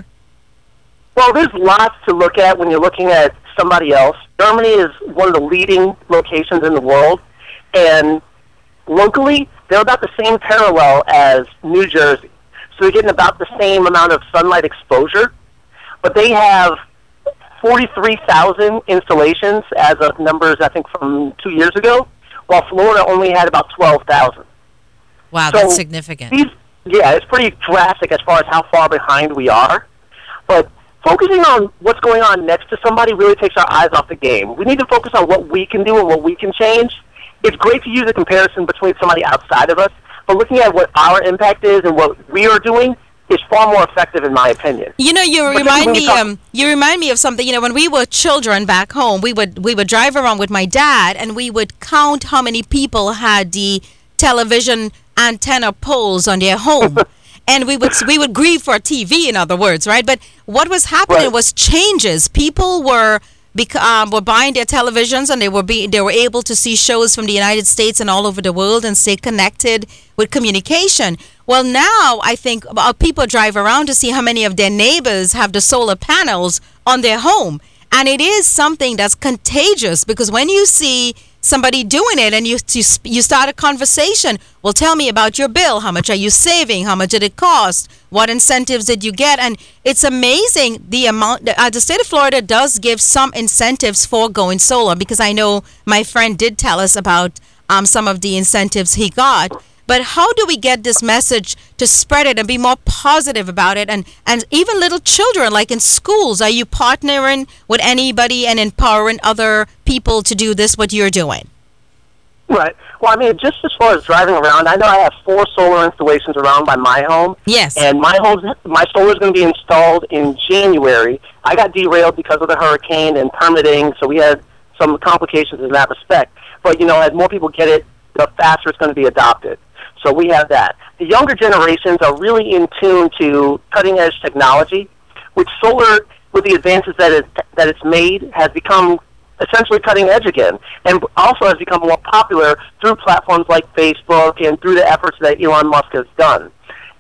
Well, there's lots to look at when you're looking at somebody else. Germany is one of the leading locations in the world, and locally, they're about the same parallel as New Jersey. So they're getting about the same amount of sunlight exposure. But they have forty-three thousand installations as of numbers, I think, from two years ago, while Florida only had about twelve thousand. Wow, so that's significant. These, yeah, it's pretty drastic as far as how far behind we are. But focusing on what's going on next to somebody really takes our eyes off the game. We need to focus on what we can do and what we can change. It's great to use a comparison between somebody outside of us, but looking at what our impact is and what we are doing is far more effective, in my opinion. You know, you but remind me. Talk- um, you remind me of something. You know, when we were children back home, we would we would drive around with my dad, and we would count how many people had the television antenna poles on their home. And we would we would grieve for a T V, in other words, right? But what was happening right. was changes. People were. Bec- um, were buying their televisions, and they were be- they were able to see shows from the United States and all over the world and stay connected with communication. Well, now I think uh, people drive around to see how many of their neighbors have the solar panels on their home, and it is something that's contagious because when you see somebody doing it and you, you you start a conversation, well, tell me about your bill. How much are you saving? How much did it cost? What incentives did you get? And it's amazing the amount. Uh, the state of Florida does give some incentives for going solar because I know my friend did tell us about um, some of the incentives he got. But how do we get this message to spread it and be more positive about it? And, and even little children, like in schools, are you partnering with anybody and empowering other people to do this, what you're doing? Right. Well, I mean, just as far as driving around, I know I have four solar installations around by my home. Yes. And my home, my solar is going to be installed in January. I got derailed because of the hurricane and permitting, so we had some complications in that respect. But, you know, as more people get it, the faster it's going to be adopted. So we have that. The younger generations are really in tune to cutting-edge technology, which solar, with the advances that it, that it's made, has become essentially cutting-edge again, and also has become more popular through platforms like Facebook and through the efforts that Elon Musk has done.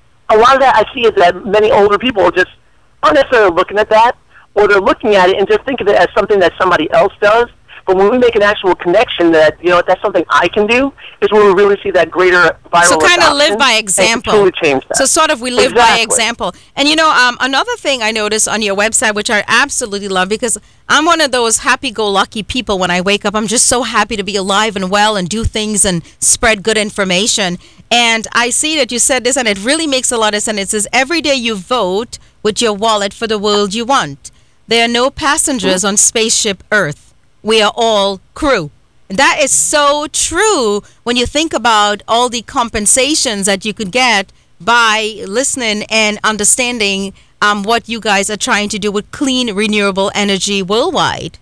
A lot of that I see is that many older people just aren't necessarily looking at that, or they're looking at it and just think of it as something that somebody else does. But when we make an actual connection that, you know, that's something I can do, is when we really see that greater viral So kind of live by and example. truly change that. So sort of we live Exactly. by example. And, you know, um, another thing I noticed on your website, which I absolutely love, because I'm one of those happy-go-lucky people when I wake up. I'm just so happy to be alive and well and do things and spread good information. And I see that you said this, and it really makes a lot of sense. It says, every day you vote with your wallet for the world you want. There are no passengers on Spaceship Earth. We are all crew. And that is so true when you think about all the compensations that you could get by listening and understanding um, what you guys are trying to do with clean, renewable energy worldwide.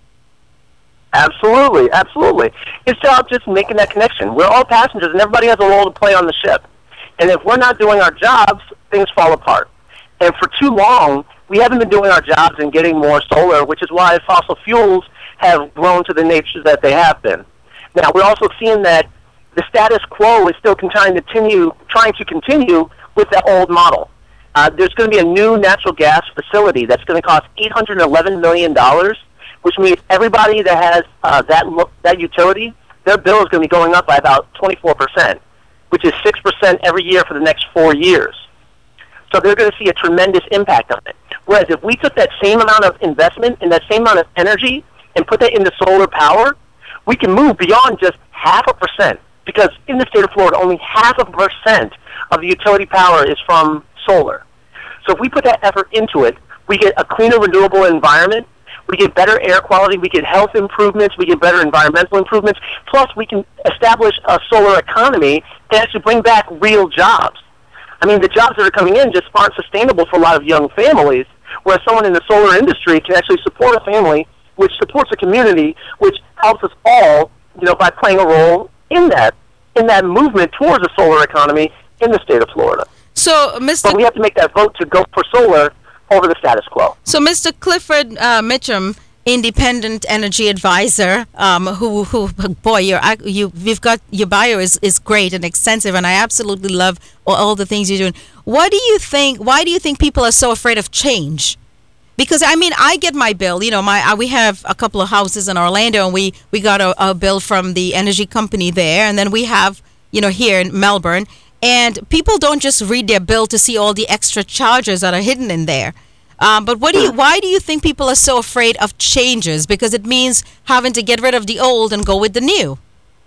Absolutely, absolutely. It's about just making that connection. We're all passengers, and everybody has a role to play on the ship. And if we're not doing our jobs, things fall apart. And for too long, we haven't been doing our jobs and getting more solar, which is why fossil fuels have grown to the nature that they have been. Now, we're also seeing that the status quo is still trying to continue, trying to continue with that old model. Uh, there's going to be a new natural gas facility that's going to cost eight hundred eleven million dollars, which means everybody that has uh, that lo- that utility, their bill is going to be going up by about twenty-four percent, which is six percent every year for the next four years. So they're going to see a tremendous impact on it. Whereas if we took that same amount of investment and that same amount of energy and put that into solar power, we can move beyond just half a percent, because in the state of Florida, only half a percent of the utility power is from solar. So if we put that effort into it, we get a cleaner, renewable environment, we get better air quality, we get health improvements, we get better environmental improvements, plus we can establish a solar economy and actually bring back real jobs. I mean, the jobs that are coming in just aren't sustainable for a lot of young families, whereas someone in the solar industry can actually support a family, which supports a community, which helps us all, you know, by playing a role in that, in that movement towards a solar economy in the state of Florida. So, Mister But we have to make that vote to go for solar over the status quo. So, Mister Clifford uh, Mitchum, independent energy advisor, um, who, who, boy, you're, you, we've got your bio is, is great and extensive, and I absolutely love all, all the things you're doing. What do you think? Why do you think people are so afraid of change? Because I mean, I get my bill. You know, my uh, we have a couple of houses in Orlando, and we we got a, a bill from the energy company there, and then we have, you know, here in Melbourne. And people don't just read their bill to see all the extra charges that are hidden in there. Um, but what do you? Why do you think people are so afraid of changes? Because it means having to get rid of the old and go with the new.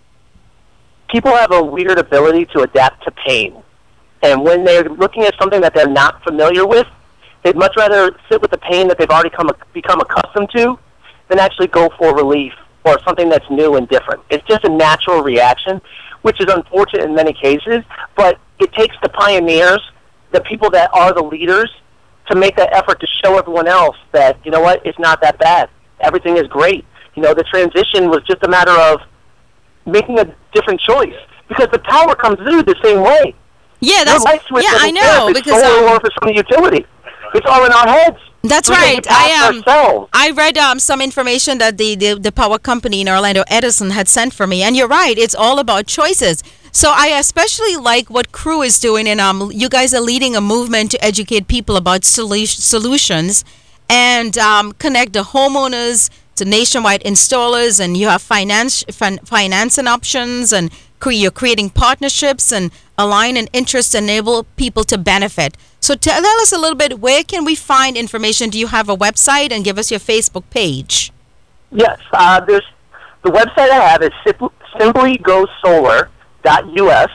People have a weird ability to adapt to pain. And when they're looking at something that they're not familiar with, they'd much rather sit with the pain that they've already come, become accustomed to than actually go for relief or something that's new and different. It's just a natural reaction, which is unfortunate in many cases, but it takes the pioneers, the people that are the leaders, to make that effort to show everyone else that, you know what, it's not that bad. Everything is great. You know, the transition was just a matter of making a different choice, because the power comes through the same way. Yeah, that's yeah, I know, because solar um, or for some utility. It's all in our heads. That's we right. I um, ourselves. I read um, some information that the, the, the power company in Orlando, Edison, had sent for me. And you're right. It's all about choices. So I especially like what Crew is doing. And um, you guys are leading a movement to educate people about solu- solutions and um, connect the homeowners to nationwide installers. And you have finance, fin- financing options, and cre- you're creating partnerships and aligning interests to enable people to benefit. So tell us a little bit, where can we find information? Do you have a website? And give us your Facebook page. Yes. Uh, there's the website I have is simply go solar dot U S.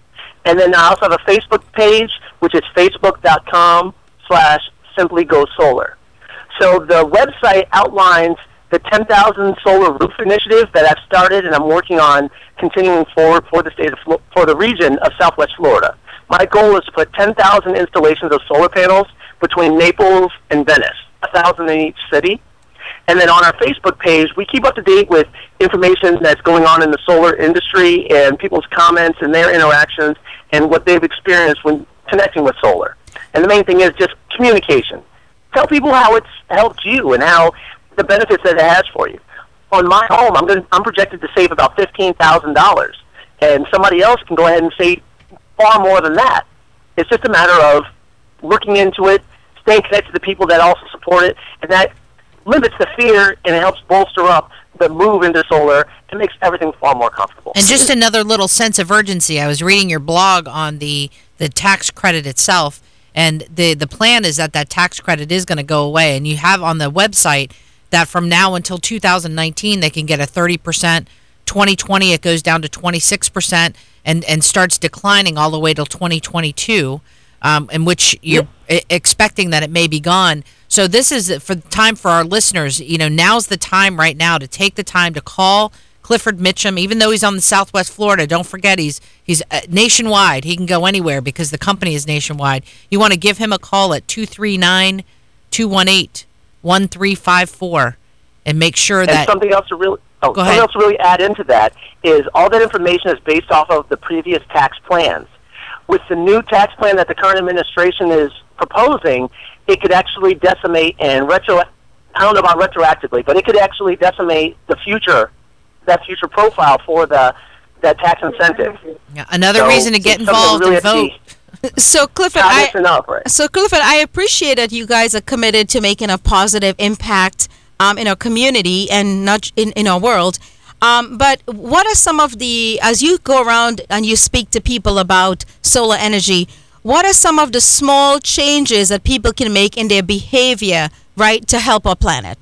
And then I also have a Facebook page, which is facebook.com slash simply go solar. So the website outlines the ten thousand solar roof initiative that I've started and I'm working on continuing forward for the state of Flo- for the region of Southwest Florida. My goal is to put ten thousand installations of solar panels between Naples and Venice, one thousand in each city. And then on our Facebook page, we keep up to date with information that's going on in the solar industry and people's comments and their interactions and what they've experienced when connecting with solar. And the main thing is just communication. Tell people how it's helped you and how the benefits that it has for you. On my home, I'm going I'm projected to save about fifteen thousand dollars, and somebody else can go ahead and save far more than that. It's just a matter of looking into it, staying connected to the people that also support it, and that limits the fear and it helps bolster up the move into solar and makes everything far more comfortable. And just another little sense of urgency. I was reading your blog on the, the tax credit itself, and the, the plan is that that tax credit is going to go away. And you have on the website that from now until two thousand nineteen, they can get a thirty percent. twenty twenty, it goes down to twenty-six percent and, and starts declining all the way till twenty twenty-two, um, in which you're yep. expecting that it may be gone. So this is for time for our listeners. You know, now's the time right now to take the time to call Clifford Mitchum, even though he's on the Southwest Florida. Don't forget, he's he's nationwide. He can go anywhere because the company is nationwide. You want to give him a call at two three nine, two one eight, one three five four and make sure and that... something else to really... Oh, Go something ahead. else to really add into that is all that information is based off of the previous tax plans. With the new tax plan that the current administration is proposing, it could actually decimate and retro. I don't know about retroactively, but it could actually decimate the future that future profile for the that tax incentive. Yeah, another so reason to get involved really and vote. So Clifford, I, up, right? so Clifford, I appreciate that you guys are committed to making a positive impact um, in our community and not in, in our world. Um, but what are some of the, as you go around and you speak to people about solar energy, what are some of the small changes that people can make in their behavior, right, to help our planet?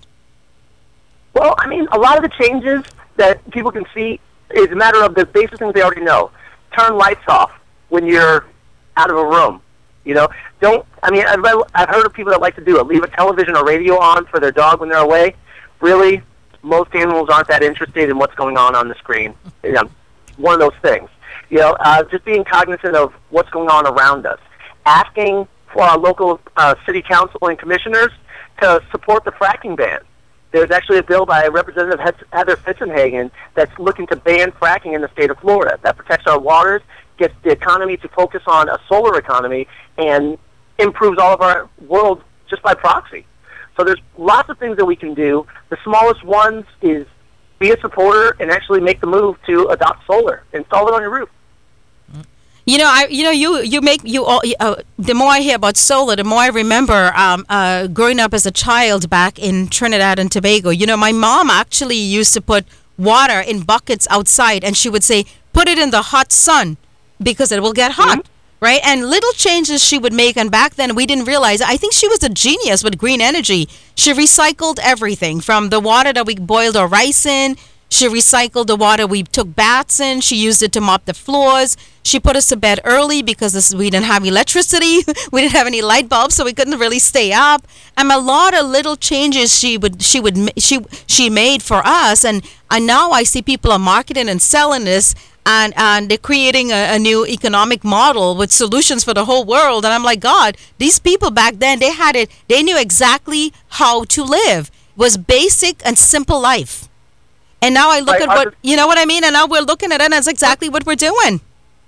Well, I mean, a lot of the changes that people can see is a matter of the basic things they already know. Turn lights off when you're out of a room. You know, don't, I mean, I've, I've heard of people that like to do it. Leave a television or radio on for their dog when they're away. Really, most animals aren't that interested in what's going on on the screen. You know, one of those things. You know, uh, just being cognizant of what's going on around us. Asking for our local uh, city council and commissioners to support the fracking ban. There's actually a bill by Representative Heather Fitzenhagen that's looking to ban fracking in the state of Florida. That protects our waters, gets the economy to focus on a solar economy, and improves all of our world just by proxy. So there's lots of things that we can do. The smallest ones is be a supporter and actually make the move to adopt solar. Install it on your roof. You know, I you know you you make you all. Uh, the more I hear about solar, the more I remember um, uh, growing up as a child back in Trinidad and Tobago. You know, my mom actually used to put water in buckets outside, and she would say, "Put it in the hot sun because it will get hot." Mm-hmm. Right? And little changes she would make, and back then we didn't realize. I think she was a genius with green energy. She recycled everything from the water that we boiled our rice in. She recycled the water we took baths in. She used it to mop the floors. She put us to bed early because this, we didn't have electricity. We didn't have any light bulbs, so we couldn't really stay up. And a lot of little changes she would she would she she made for us. And and now I see people are marketing and selling this, and and they're creating a, a new economic model with solutions for the whole world. And I'm like, God, these people back then, they had it. They knew exactly how to live. It was basic and simple life. And now I look right, at what, dis- you know what I mean? And now we're looking at it, and that's exactly what we're doing.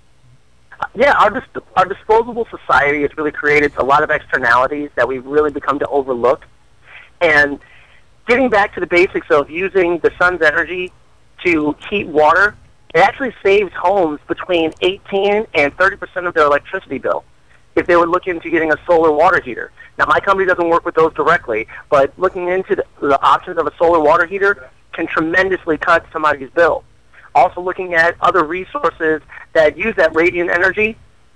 Yeah, our dis- our disposable society has really created a lot of externalities that we've really become to overlook. And getting back to the basics of using the sun's energy to heat water, it actually saves homes between eighteen and thirty percent of their electricity bill if they would look into getting a solar water heater. Now, my company doesn't work with those directly, but looking into the, the options of a solar water heater can tremendously cut somebody's bill. Also looking at other resources that use that radiant energy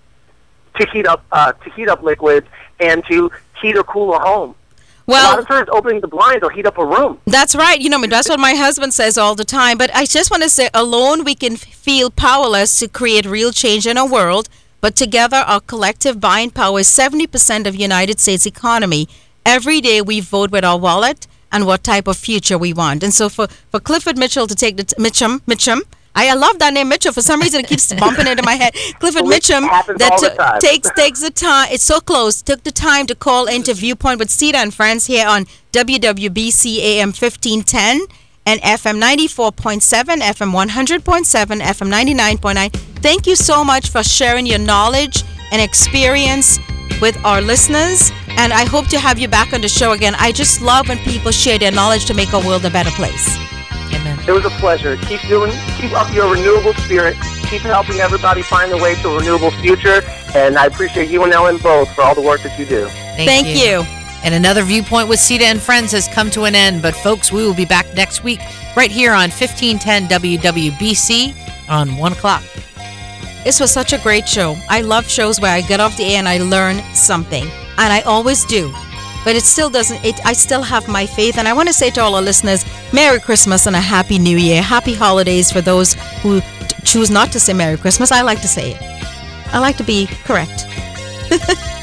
to heat up uh, to heat up liquids and to heat or cool a home. Well, a lot of times opening the blinds will heat up a room. That's right. You know, that's what my husband says all the time. But I just want to say, alone we can feel powerless to create real change in our world. But together, our collective buying power is seventy percent of the United States economy. Every day we vote with our wallet and what type of future we want. And so for, for Clifford Mitchell to take the, t- Mitchum, Mitchum, I, I love that name, Mitchell. For some reason, it keeps bumping into my head. Clifford Mitchum, that t- takes takes the time, it's so close, took the time to call into Viewpoint with Sita and Friends here on W W B C A M fifteen ten and F M ninety-four point seven, F M one hundred point seven, F M ninety-nine point nine. Thank you so much for sharing your knowledge and experience with our listeners, and I hope to have you back on the show again. I just love when people share their knowledge to make our world a better place. Amen. It was a pleasure. Keep doing, keep up your renewable spirit. Keep helping everybody find their way to a renewable future, and I appreciate you and Ellen both for all the work that you do. Thank, Thank you. you. And another Viewpoint with Sita and Friends has come to an end, but folks, we will be back next week right here on fifteen ten W W B C on one o'clock. This was such a great show. I love shows where I get off the air and I learn something. And I always do. But it still doesn't, it, I still have my faith. And I want to say to all our listeners, Merry Christmas and a Happy New Year. Happy holidays for those who t- choose not to say Merry Christmas. I like to say it. I like to be correct.